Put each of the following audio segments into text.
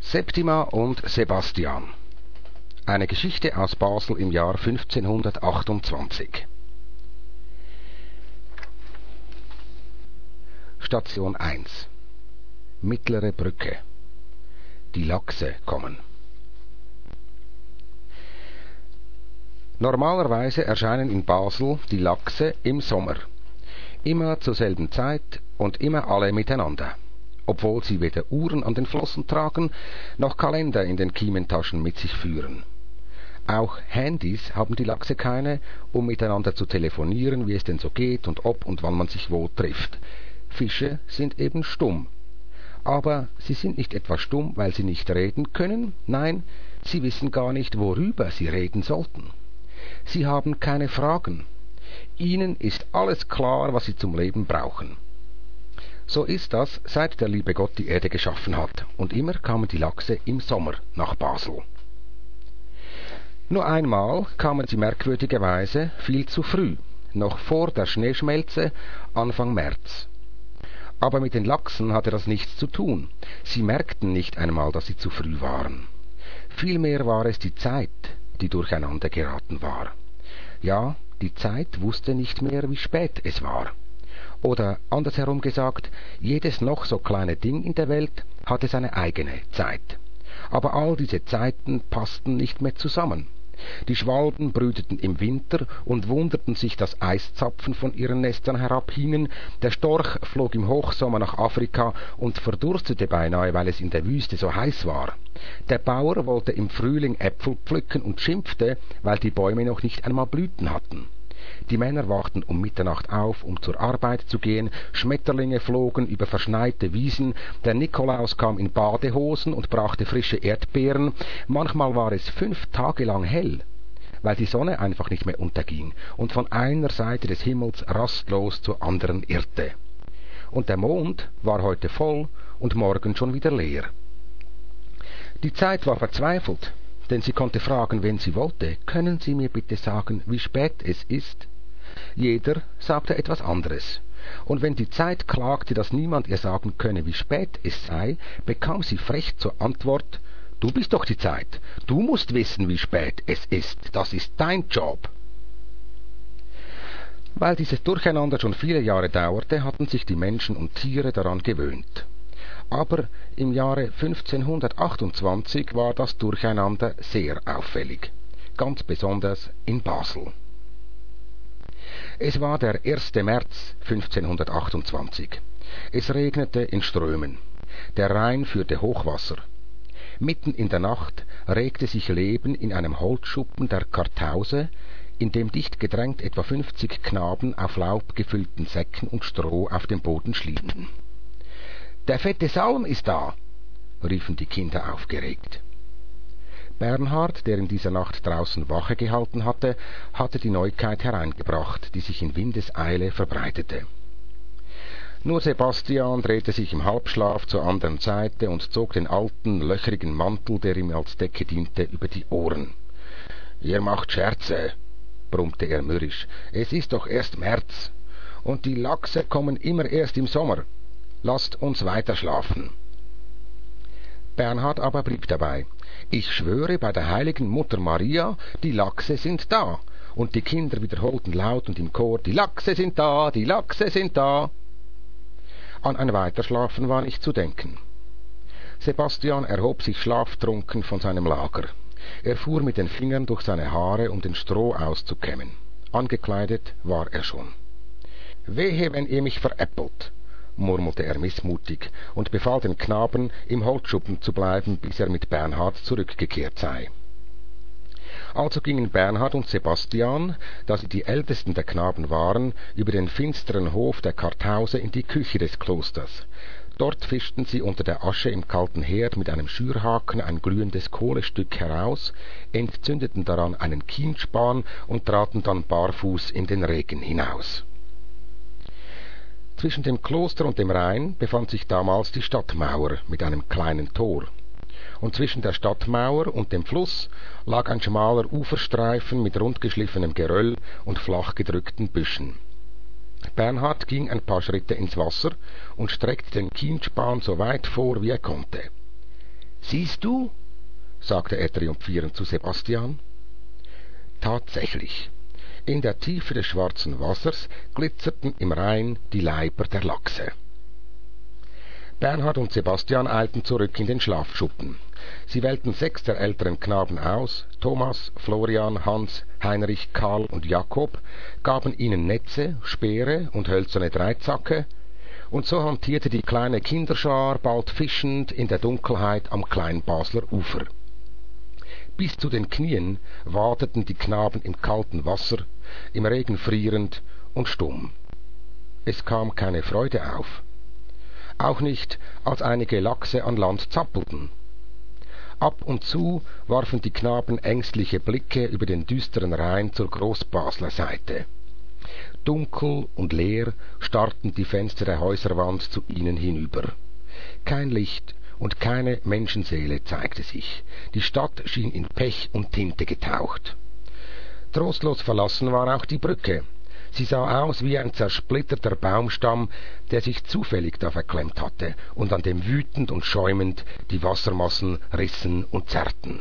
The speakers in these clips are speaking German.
Septima und Sebastian. Eine Geschichte aus Basel im Jahr 1528. Station 1. Mittlere Brücke. Die Lachse kommen. Normalerweise erscheinen in Basel die Lachse im Sommer. Immer zur selben Zeit und immer alle miteinander. Obwohl sie weder Uhren an den Flossen tragen, noch Kalender in den Kiementaschen mit sich führen. Auch Handys haben die Lachse keine, um miteinander zu telefonieren, wie es denn so geht und ob und wann man sich wo trifft. Fische sind eben stumm. Aber sie sind nicht etwa stumm, weil sie nicht reden können, nein, sie wissen gar nicht, worüber sie reden sollten. Sie haben keine Fragen. Ihnen ist alles klar, was sie zum Leben brauchen. So ist das, seit der liebe Gott die Erde geschaffen hat, und immer kamen die Lachse im Sommer nach Basel. Nur einmal kamen sie merkwürdigerweise viel zu früh, noch vor der Schneeschmelze, Anfang März. Aber mit den Lachsen hatte das nichts zu tun. Sie merkten nicht einmal, dass sie zu früh waren. Vielmehr war es die Zeit, die durcheinander geraten war. Ja, die Zeit wusste nicht mehr, wie spät es war. Oder andersherum gesagt, jedes noch so kleine Ding in der Welt hatte seine eigene Zeit. Aber all diese Zeiten passten nicht mehr zusammen. Die Schwalben brüteten im Winter und wunderten sich, dass Eiszapfen von ihren Nestern herabhingen, der Storch flog im Hochsommer nach Afrika und verdurstete beinahe, weil es in der Wüste so heiß war. Der Bauer wollte im Frühling Äpfel pflücken und schimpfte, weil die Bäume noch nicht einmal Blüten hatten. Die Männer wachten um Mitternacht auf, um zur Arbeit zu gehen, Schmetterlinge flogen über verschneite Wiesen, der Nikolaus kam in Badehosen und brachte frische Erdbeeren, manchmal war es 5 Tage lang hell, weil die Sonne einfach nicht mehr unterging und von einer Seite des Himmels rastlos zur anderen irrte. Und der Mond war heute voll und morgen schon wieder leer. Die Zeit war verzweifelt, denn sie konnte fragen, wen sie wollte. Können Sie mir bitte sagen, wie spät es ist? Jeder sagte etwas anderes. Und wenn die Zeit klagte, dass niemand ihr sagen könne, wie spät es sei, bekam sie frech zur Antwort, »Du bist doch die Zeit. Du musst wissen, wie spät es ist. Das ist dein Job.« Weil dieses Durcheinander schon viele Jahre dauerte, hatten sich die Menschen und Tiere daran gewöhnt. Aber im Jahre 1528 war das Durcheinander sehr auffällig, ganz besonders in Basel. Es war der 1. März 1528. Es regnete in Strömen. Der Rhein führte Hochwasser. Mitten in der Nacht regte sich Leben in einem Holzschuppen der Kartause, in dem dicht gedrängt etwa 50 Knaben auf Laub gefüllten Säcken und Stroh auf dem Boden schliefen. »Der fette Salm ist da«, riefen die Kinder aufgeregt. Bernhard, der in dieser Nacht draußen Wache gehalten hatte, hatte die Neuigkeit hereingebracht, die sich in Windeseile verbreitete. Nur Sebastian drehte sich im Halbschlaf zur anderen Seite und zog den alten, löchrigen Mantel, der ihm als Decke diente, über die Ohren. »Ihr macht Scherze«, brummte er mürrisch. »Es ist doch erst März, und die Lachse kommen immer erst im Sommer. Lasst uns weiter schlafen.« Bernhard aber blieb dabei. »Ich schwöre bei der heiligen Mutter Maria, die Lachse sind da.« Und die Kinder wiederholten laut und im Chor, »Die Lachse sind da, die Lachse sind da.« An ein Weiterschlafen war nicht zu denken. Sebastian erhob sich schlaftrunken von seinem Lager. Er fuhr mit den Fingern durch seine Haare, um den Stroh auszukämmen. Angekleidet war er schon. »Wehe, wenn ihr mich veräppelt«, murmelte er missmutig und befahl den Knaben, im Holzschuppen zu bleiben, bis er mit Bernhard zurückgekehrt sei. Also gingen Bernhard und Sebastian, da sie die ältesten der Knaben waren, über den finsteren Hof der Kartause in die Küche des Klosters. Dort fischten sie unter der Asche im kalten Herd mit einem Schürhaken ein glühendes Kohlestück heraus, entzündeten daran einen Kienspan und traten dann barfuß in den Regen hinaus. Zwischen dem Kloster und dem Rhein befand sich damals die Stadtmauer mit einem kleinen Tor, und zwischen der Stadtmauer und dem Fluss lag ein schmaler Uferstreifen mit rundgeschliffenem Geröll und flach gedrückten Büschen. Bernhard ging ein paar Schritte ins Wasser und streckte den Kienspan so weit vor, wie er konnte. »Siehst du?« sagte er triumphierend zu Sebastian. Tatsächlich, in der Tiefe des schwarzen Wassers glitzerten im Rhein die Leiber der Lachse. Bernhard und Sebastian eilten zurück in den Schlafschuppen. Sie wählten 6 der älteren Knaben aus, Thomas, Florian, Hans, Heinrich, Karl und Jakob, gaben ihnen Netze, Speere und hölzerne Dreizacke, und so hantierte die kleine Kinderschar bald fischend in der Dunkelheit am Kleinbasler Ufer. Bis zu den Knien wadeten die Knaben im kalten Wasser, im Regen frierend und stumm. Es kam keine Freude auf. Auch nicht, als einige Lachse an Land zappelten. Ab und zu warfen die Knaben ängstliche Blicke über den düsteren Rhein zur Großbasler Seite. Dunkel und leer starrten die Fenster der Häuserwand zu ihnen hinüber. Kein Licht und keine Menschenseele zeigte sich. Die Stadt schien in Pech und Tinte getaucht. Trostlos verlassen war auch die Brücke. Sie sah aus wie ein zersplitterter Baumstamm, der sich zufällig da verklemmt hatte und an dem wütend und schäumend die Wassermassen rissen und zerrten.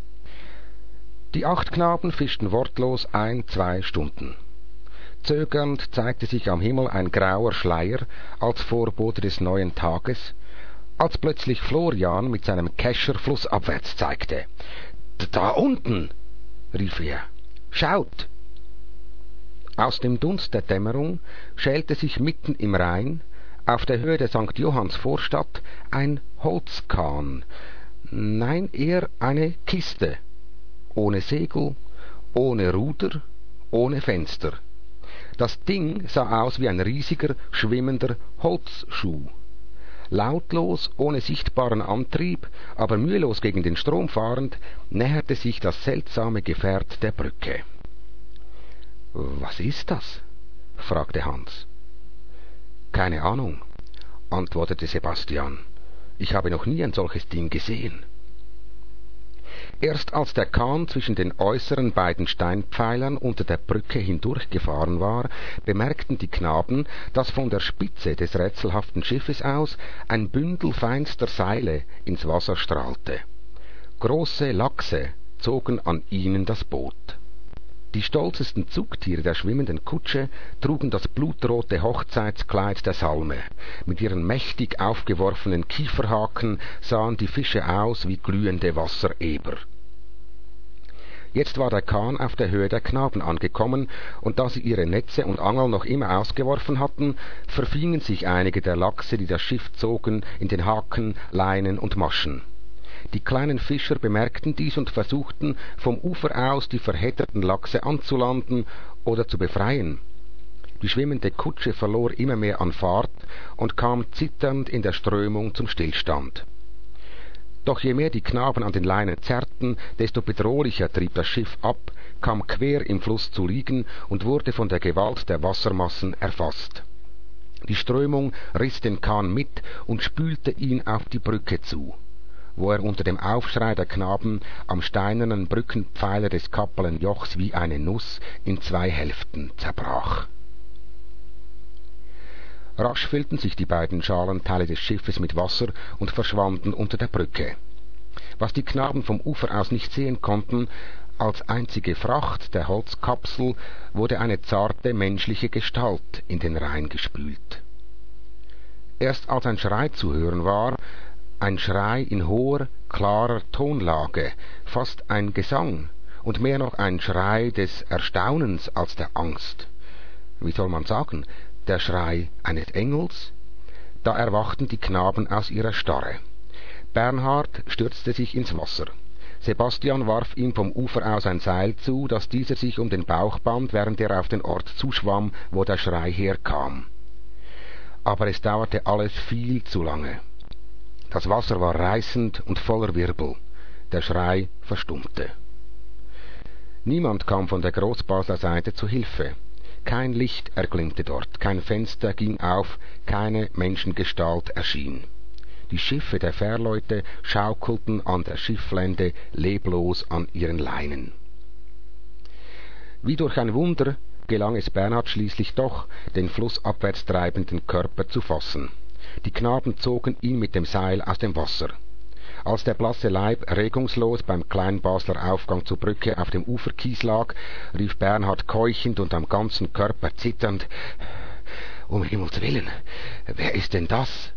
Die 8 Knaben fischten wortlos 1-2 Stunden. Zögernd zeigte sich am Himmel ein grauer Schleier als Vorbote des neuen Tages, als plötzlich Florian mit seinem Kescher flussabwärts zeigte. »Da unten«, rief er, »schaut!« Aus dem Dunst der Dämmerung schälte sich mitten im Rhein, auf der Höhe der St. Johanns Vorstadt, ein Holzkahn, nein, eher eine Kiste, ohne Segel, ohne Ruder, ohne Fenster. Das Ding sah aus wie ein riesiger, schwimmender Holzschuh. Lautlos, ohne sichtbaren Antrieb, aber mühelos gegen den Strom fahrend, näherte sich das seltsame Gefährt der Brücke. »Was ist das?« fragte Hans. »Keine Ahnung«, antwortete Sebastian. »Ich habe noch nie ein solches Ding gesehen.« Erst als der Kahn zwischen den äußeren beiden Steinpfeilern unter der Brücke hindurchgefahren war, bemerkten die Knaben, dass von der Spitze des rätselhaften Schiffes aus ein Bündel feinster Seile ins Wasser strahlte. Große Lachse zogen an ihnen das Boot. Die stolzesten Zugtiere der schwimmenden Kutsche trugen das blutrote Hochzeitskleid der Salme. Mit ihren mächtig aufgeworfenen Kieferhaken sahen die Fische aus wie glühende Wassereber. Jetzt war der Kahn auf der Höhe der Knaben angekommen, und da sie ihre Netze und Angeln noch immer ausgeworfen hatten, verfingen sich einige der Lachse, die das Schiff zogen, in den Haken, Leinen und Maschen. Die kleinen Fischer bemerkten dies und versuchten, vom Ufer aus die verhedderten Lachse anzulanden oder zu befreien. Die schwimmende Kutsche verlor immer mehr an Fahrt und kam zitternd in der Strömung zum Stillstand. Doch je mehr die Knaben an den Leinen zerrten, desto bedrohlicher trieb das Schiff ab, kam quer im Fluss zu liegen und wurde von der Gewalt der Wassermassen erfasst. Die Strömung riss den Kahn mit und spülte ihn auf die Brücke zu, wo er unter dem Aufschrei der Knaben am steinernen Brückenpfeiler des Kapellenjochs wie eine Nuss in 2 Hälften zerbrach. Rasch füllten sich die beiden Schalenteile des Schiffes mit Wasser und verschwanden unter der Brücke. Was die Knaben vom Ufer aus nicht sehen konnten, als einzige Fracht der Holzkapsel wurde eine zarte menschliche Gestalt in den Rhein gespült. Erst als ein Schrei zu hören war, ein Schrei in hoher, klarer Tonlage, fast ein Gesang, und mehr noch ein Schrei des Erstaunens als der Angst. Wie soll man sagen, der Schrei eines Engels? Da erwachten die Knaben aus ihrer Starre. Bernhard stürzte sich ins Wasser. Sebastian warf ihm vom Ufer aus ein Seil zu, das dieser sich um den Bauch band, während er auf den Ort zuschwamm, wo der Schrei herkam. Aber es dauerte alles viel zu lange. Das Wasser war reißend und voller Wirbel. Der Schrei verstummte. Niemand kam von der Großbasler Seite zu Hilfe. Kein Licht erglimmte dort, kein Fenster ging auf, keine Menschengestalt erschien. Die Schiffe der Fährleute schaukelten an der Schifflände leblos an ihren Leinen. Wie durch ein Wunder gelang es Bernhard schließlich doch, den flussabwärts treibenden Körper zu fassen. Die Knaben zogen ihn mit dem Seil aus dem Wasser. Als der blasse Leib regungslos beim Kleinbasler Aufgang zur Brücke auf dem Uferkies lag, rief Bernhard keuchend und am ganzen Körper zitternd: »Um Himmels willen, wer ist denn das?«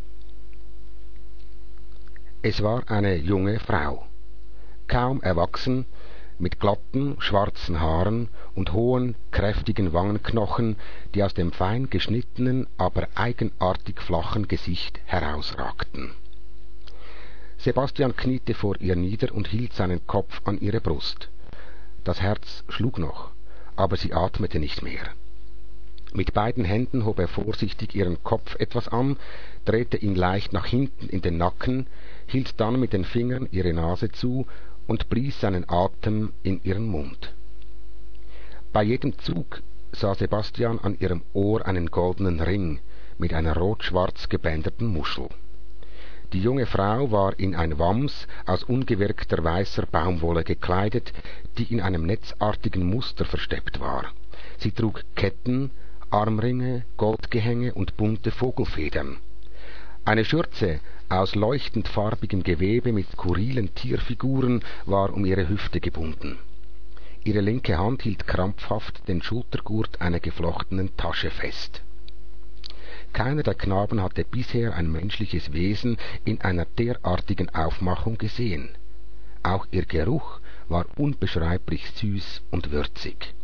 Es war eine junge Frau, kaum erwachsen, mit glatten, schwarzen Haaren und hohen, kräftigen Wangenknochen, die aus dem fein geschnittenen, aber eigenartig flachen Gesicht herausragten. Sebastian kniete vor ihr nieder und hielt seinen Kopf an ihre Brust. Das Herz schlug noch, aber sie atmete nicht mehr. Mit beiden Händen hob er vorsichtig ihren Kopf etwas an, drehte ihn leicht nach hinten in den Nacken, hielt dann mit den Fingern ihre Nase zu und blies seinen Atem in ihren Mund. Bei jedem Zug sah Sebastian an ihrem Ohr einen goldenen Ring mit einer rot-schwarz gebänderten Muschel. Die junge Frau war in ein Wams aus ungewirkter weißer Baumwolle gekleidet, die in einem netzartigen Muster versteckt war. Sie trug Ketten, Armringe, Goldgehänge und bunte Vogelfedern. Eine Schürze aus leuchtend farbigem Gewebe mit skurrilen Tierfiguren war um ihre Hüfte gebunden. Ihre linke Hand hielt krampfhaft den Schultergurt einer geflochtenen Tasche fest. Keiner der Knaben hatte bisher ein menschliches Wesen in einer derartigen Aufmachung gesehen. Auch ihr Geruch war unbeschreiblich süß und würzig.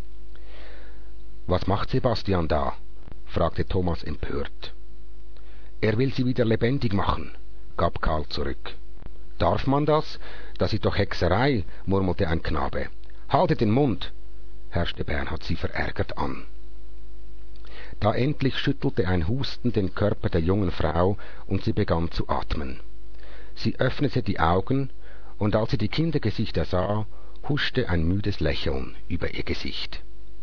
»Was macht Sebastian da?« fragte Thomas empört. »Er will sie wieder lebendig machen«, gab Karl zurück. »Darf man das? Das ist doch Hexerei«, murmelte ein Knabe. »Haltet den Mund«, herrschte Bernhard sie verärgert an. Da endlich schüttelte ein Husten den Körper der jungen Frau und sie begann zu atmen. Sie öffnete die Augen, und als sie die Kindergesichter sah, huschte ein müdes Lächeln über ihr Gesicht.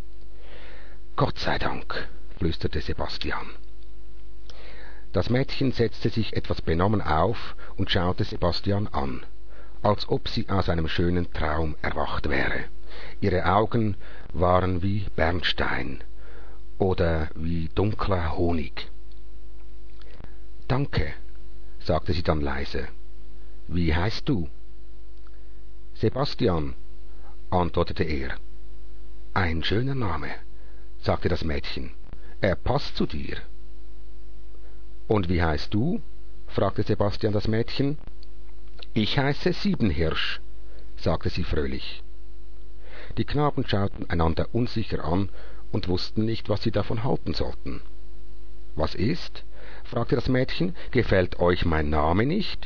»Gott sei Dank«, flüsterte Sebastian. Das Mädchen setzte sich etwas benommen auf und schaute Sebastian an, als ob sie aus einem schönen Traum erwacht wäre. Ihre Augen waren wie Bernstein oder wie dunkler Honig. »Danke«, sagte sie dann leise. »Wie heißt du?« »Sebastian«, antwortete er. »Ein schöner Name«, sagte das Mädchen. »Er passt zu dir.« »Und wie heißt du?« fragte Sebastian das Mädchen. »Ich heiße Siebenhirsch«, sagte sie fröhlich. Die Knaben schauten einander unsicher an und wussten nicht, was sie davon halten sollten. »Was ist?« fragte das Mädchen. »Gefällt euch mein Name nicht?«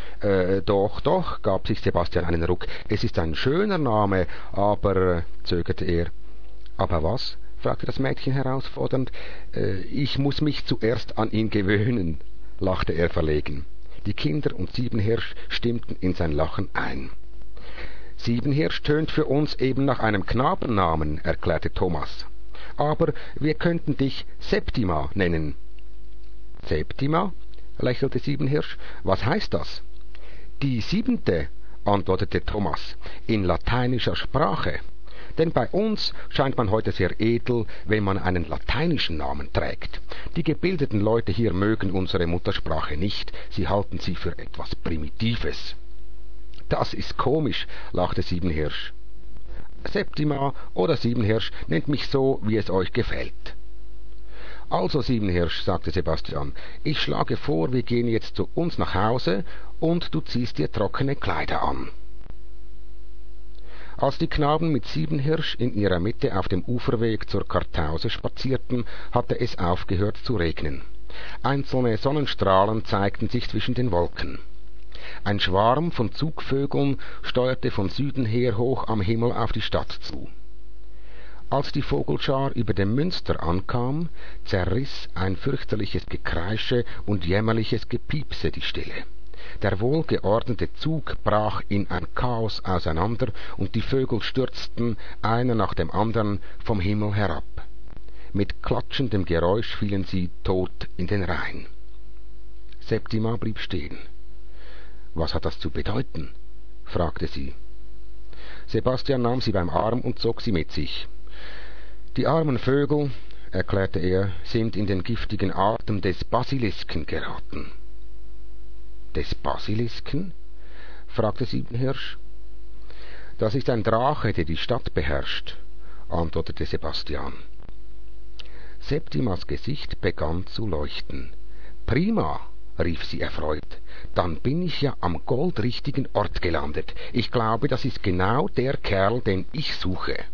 Doch«, gab sich Sebastian einen Ruck. »Es ist ein schöner Name, aber«, zögerte er. »Aber was?« fragte das Mädchen herausfordernd. »Ich muß mich zuerst an ihn gewöhnen«, lachte er verlegen. Die Kinder und Siebenhirsch stimmten in sein Lachen ein. »Siebenhirsch tönt für uns eben nach einem Knabennamen«, erklärte Thomas. »Aber wir könnten dich Septima nennen.« »Septima?«, lächelte Siebenhirsch. »Was heißt das?« »Die siebente«, antwortete Thomas, »in lateinischer Sprache. Denn bei uns scheint man heute sehr edel, wenn man einen lateinischen Namen trägt. Die gebildeten Leute hier mögen unsere Muttersprache nicht, sie halten sie für etwas Primitives.« »Das ist komisch«, lachte Siebenhirsch. »Septima oder Siebenhirsch, nennt mich so, wie es euch gefällt.« »Also, Siebenhirsch«, sagte Sebastian, »ich schlage vor, wir gehen jetzt zu uns nach Hause und du ziehst dir trockene Kleider an.« Als die Knaben mit Siebenhirsch in ihrer Mitte auf dem Uferweg zur Kartause spazierten, hatte es aufgehört zu regnen. Einzelne Sonnenstrahlen zeigten sich zwischen den Wolken. Ein Schwarm von Zugvögeln steuerte von Süden her hoch am Himmel auf die Stadt zu. Als die Vogelschar über dem Münster ankam, zerriss ein fürchterliches Gekreische und jämmerliches Gepiepse die Stille. Der wohlgeordnete Zug brach in ein Chaos auseinander, und die Vögel stürzten, einer nach dem anderen, vom Himmel herab. Mit klatschendem Geräusch fielen sie tot in den Rhein. Septima blieb stehen. »Was hat das zu bedeuten?« fragte sie. Sebastian nahm sie beim Arm und zog sie mit sich. »Die armen Vögel«, erklärte er, »sind in den giftigen Atem des Basilisken geraten.« »Des Basilisken?« fragte Siebenhirsch. »Das ist ein Drache, der die Stadt beherrscht«, antwortete Sebastian. Septimas Gesicht begann zu leuchten. »Prima«, rief sie erfreut, »dann bin ich ja am goldrichtigen Ort gelandet. Ich glaube, das ist genau der Kerl, den ich suche.«